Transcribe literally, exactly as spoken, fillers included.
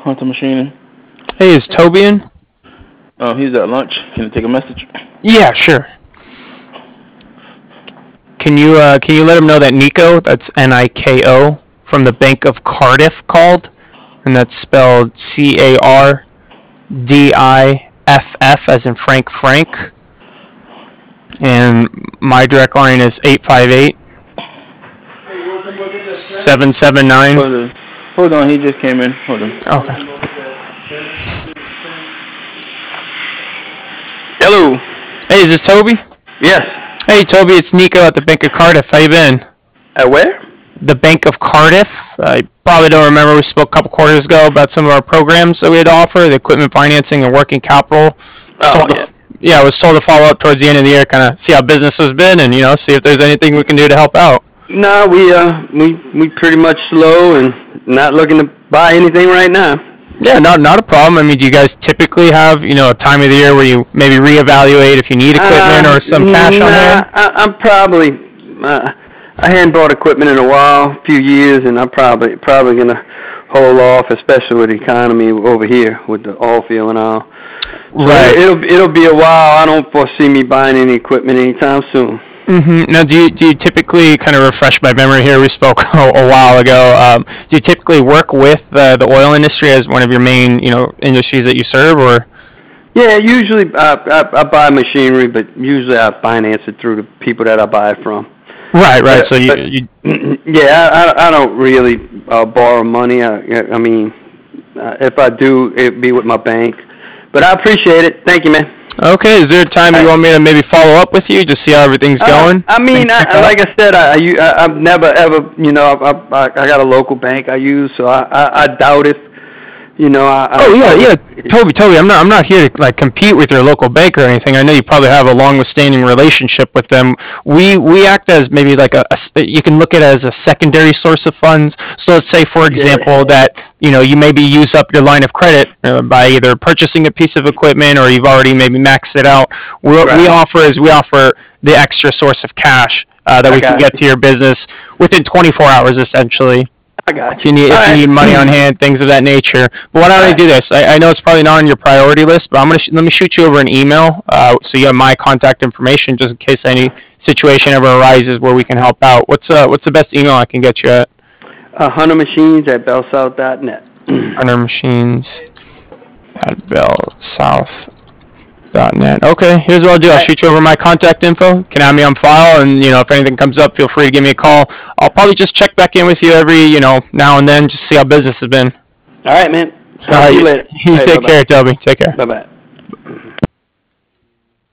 Hunter Machining. Hey, is Toby in? Oh, he's at lunch. Can I take a message? Yeah, sure. Can you uh, can you let him know that Nico, that's N I K O, from the Bank of Cardiff called, and that's spelled C A R D I F F as in Frank Frank, and my direct line is eight five eight, seven seven nine. Hold on. Hold on, he just came in. Hold on. Okay. Hello. Hey, is this Toby? Yes. Hey, Toby, it's Nico at the Bank of Cardiff. How you been? At where? The Bank of Cardiff. I probably don't remember. We spoke a couple quarters ago about some of our programs that we had to offer, the equipment financing and working capital. Oh, yeah. To, yeah, I was told to follow up towards the end of the year, kind of see how business has been, and you know, see if there's anything we can do to help out. No, we uh we we pretty much slow and not looking to buy anything right now. Yeah, not not a problem. I mean, do you guys typically have, you know, a time of the year where you maybe reevaluate if you need equipment uh, or some cash nah, on hand? I, I'm probably uh, I hadn't bought equipment in a while, a few years, and I'm probably probably gonna hold off, especially with the economy over here with the oil field and all. So right. It'll it'll be a while. I don't foresee me buying any equipment anytime soon. Mm-hmm. Now, do you do you typically, kind of refresh my memory here? We spoke a, a while ago. Um, do you typically work with uh, the oil industry as one of your main, you know, industries that you serve, or? Yeah, usually I, I, I buy machinery, but usually I finance it through the people that I buy it from. Right, right. But, so you, but, you yeah, I, I don't really uh, borrow money. I, I mean, uh, if I do, it'd be with my bank. But I appreciate it. Thank you, man. Okay, is there a time you want me to maybe follow up with you, just see how everything's going? Uh, I mean, I, like I said, I, I, I've never ever, you know, I, I, I got a local bank I use, so I, I, I doubt if, you know, I. Oh yeah, I, yeah, Toby, Toby, I'm not, I'm not here to like compete with your local bank or anything. I know you probably have a long-standing relationship with them. We, we act as maybe like a, a, you can look at it as a secondary source of funds. So let's say, for example, yeah. that you know you maybe use up your line of credit uh, by either purchasing a piece of equipment or you've already maybe maxed it out. What right. we offer is we offer the extra source of cash uh, that we can get to your business within twenty-four hours, essentially. I got you. If you need, All if right. you need money on hand, things of that nature. But why don't I do this? I, I know it's probably not on your priority list, but I'm gonna sh- let me shoot you over an email uh, so you have my contact information just in case any situation ever arises where we can help out. What's uh what's the best email I can get you at? Uh, Hunter Machines at bellsouth dot net. Hunter Machines at bellsouth dot net. Okay, here's what I'll do. I'll shoot you over my contact info. You can have me on file, and you know if anything comes up, feel free to give me a call. I'll probably just check back in with you every you know now and then, just see how business has been. All right, man. All right, see you later. You All right, take bye-bye. care, Toby. Take care. Bye bye.